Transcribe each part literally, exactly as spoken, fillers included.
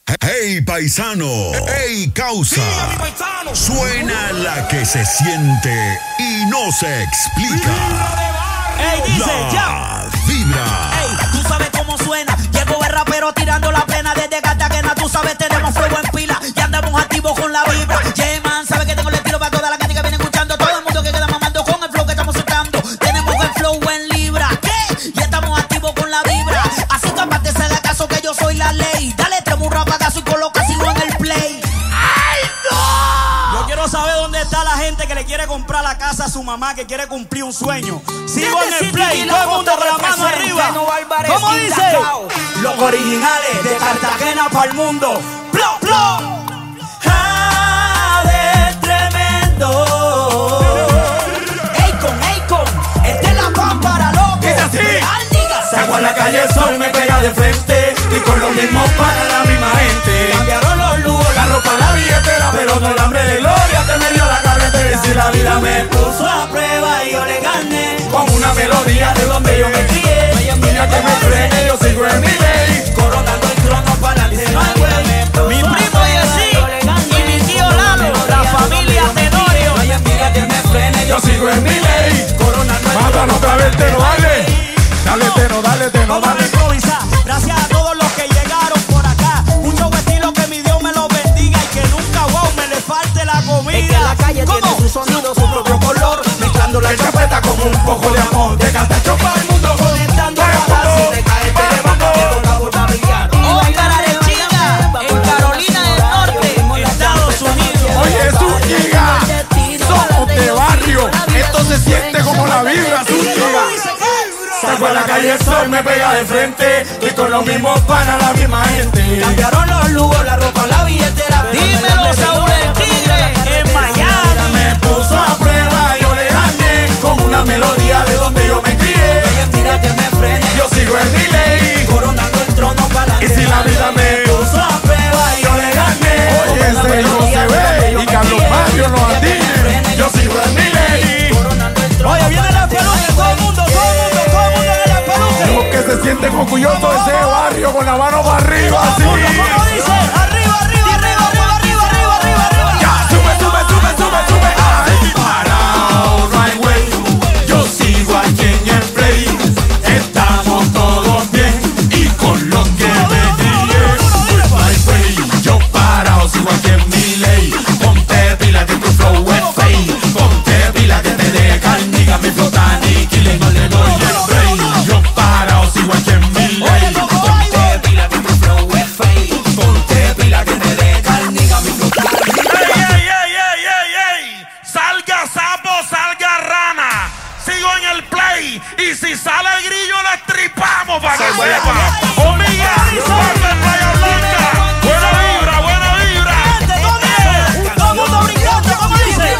Hey paisano, hey causa, sí, paisano. Suena la que se siente y no se explica. Hey, dice la ya. Vibra. Hey, tú sabes cómo suena. Llegó el rapero tirando la plena desde Cartagena. Tú sabes, tenemos fuego en pila y andamos activos con la vibra. J-Man sabe que tengo el estilo para toda la gente que viene escuchando. Todo el mundo que queda mamando con el flow que estamos soltando. Tenemos el flow en libra. ¿Qué? Y estamos activos con la vibra. Así que aparte se haga caso que yo soy la ley. Dale, tremo un rapagazo y coloca así en el play. ¡Ay, no! Yo quiero saber dónde está la gente que le quiere comprar la casa a su mamá, que quiere cumplir un sueño. Sigo en el play, todo el mundo con la mano arriba. ¿Cómo dice? Los originales de Cartagena para el mundo. ¡Plo, plo! ¡Ja, de tremendo! Akon, Akon, esta es la pan para loco. ¿Qué es así? Salgo a la calle, el sol me pega de frente y con los mismos para la misma gente. Cambiaron los lujos, la ropa, la billetera, pero no el hambre de gloria que me dio la carretera. Y si la vida me puso a prueba y yo le gané con una melodía de donde yo me crié. No hay envidia que me frene, yo sigo en mi ley, coronando el trono para adelante, no hay güey. Mi primo Yesí y mi tío Lalo, la familia Tenorio. No hay envidia que me frene, yo sigo en mi ley, coronando el trono. Mátalo otra vez, Teno, dale. Dale, Teno, dale, Teno, dale. Improvisar. Gracias a todos los que llegaron por acá. Mucho estilo, que mi Dios me los bendiga y que nunca, wow, me le falte la comida. Es que la calle ¿Cómo? Tiene su sonido, su propio color, mezclando la chapeta con un poco de amor. De cantar chopa el mundo, conectando para si te cae, te levanta, te toca volver a brillar. Oscar Arechiga, en Carolina del Norte, Estados Unidos. Oye, es un giga, somos de barrio, esto se siente como la vibra, es un giga. Salgo a la calle, el sol me pega de frente y con los mismos panas la misma gente. Cambiaron los lujos, la ropa, la billetera. Dímelo, Saúl el Tigre, en Miami. Me puso a prueba, yo le gané con una melodía de donde yo me crié. No hay mentira que me frene, yo sigo en mi ley, coronando el trono para y si la vida me puso a prueba y yo le gané. Oye, ese José B y Carlos Mario los andines, yo sigo en mi ley. Oye, viene la peluca, todo el mundo, todo el mundo, todo el mundo en la peluca. Como que se siente orgulloso de ese barrio con la mano para arriba, así. ¿Cómo dice? Arriba, arriba, arriba, arriba, arriba, arriba, arriba, arriba. Ya, sube, sube, sube, sube, sube. Ay, parado, no hay güey. Yo sigo aquí en el play. Estamos todos bien y con lo que me dije. No hay güey, yo parado, sigo aquí en mi ley. Ponte pila que tu flow es fake. Ponte pila que te deja el nigga, mi flota aniquile, no le doy el break. Yo parado, sigo aquí en mi ley. Ponte pila que tu flow es fake. Ponte pila que te deja el nigga, mi flota aniquile. ¡Ey, ey, ey, ey, ey! Salga sapo, salga rana. Sigo en el play y si sale el grillo lo estripamos para que sepa. Omega, parte Playa Blanca. Buena vibra, buena vibra. Todo el mundo brincando, ¿cómo dice?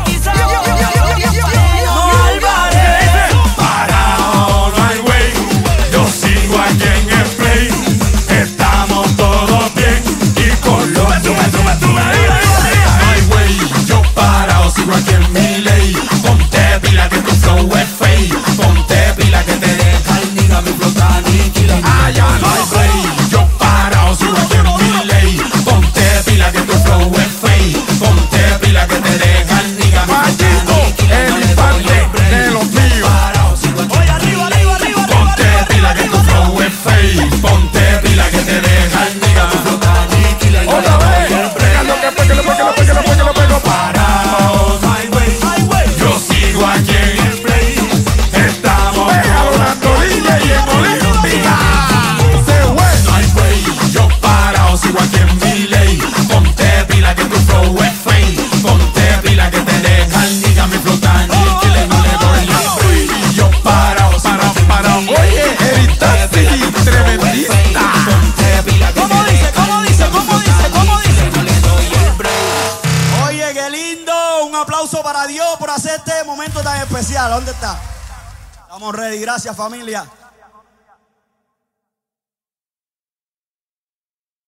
No, Álvarez. Parado, no hay güey. Yo sigo aquí en el play. Estamos todos bien y con los sube, sube, sube. No hay güey. Yo parado, sigo aquí en mi ley. Ponte pila que tu flow es fake. Ponte pila que te deja el nigga, mi flota aniquila. Allá no hay güey. Yo parado, sigo aquí en mi ley. Ponte pila que tu flow es fake. Ponte pila que te deja el nigga, mi flota aniquila. El infante de los míos. Oye, arriba, arriba, arriba. Ponte pila que tu flow es fake. Ponte pila que te deja el nigga, mi flota aniquila. Otra vez, pégalo que pégalo, pégalo, pégalo, pégalo, pégalo. Parado, no hay güey. Yo sigo aquí en el play. Estamos hablando D J y en Olímpica. Se fue. No hay güey. Yo parado, sigo aquí en mi ley. Ponte pila que tu flow es fake. Ponte pila que te deja el nigga, mi flota aniquila. No le doy el break. Yo parado, parado, parado. Oye, Erita, sí, tremendista. ¿Cómo dice? ¿Cómo dice? ¿Cómo dice? ¿Cómo dice? No le doy el break. Oye, qué lindo. Un aplauso para Dios por hacer este momento tan especial. ¿Dónde está? Estamos ready. Gracias, familia.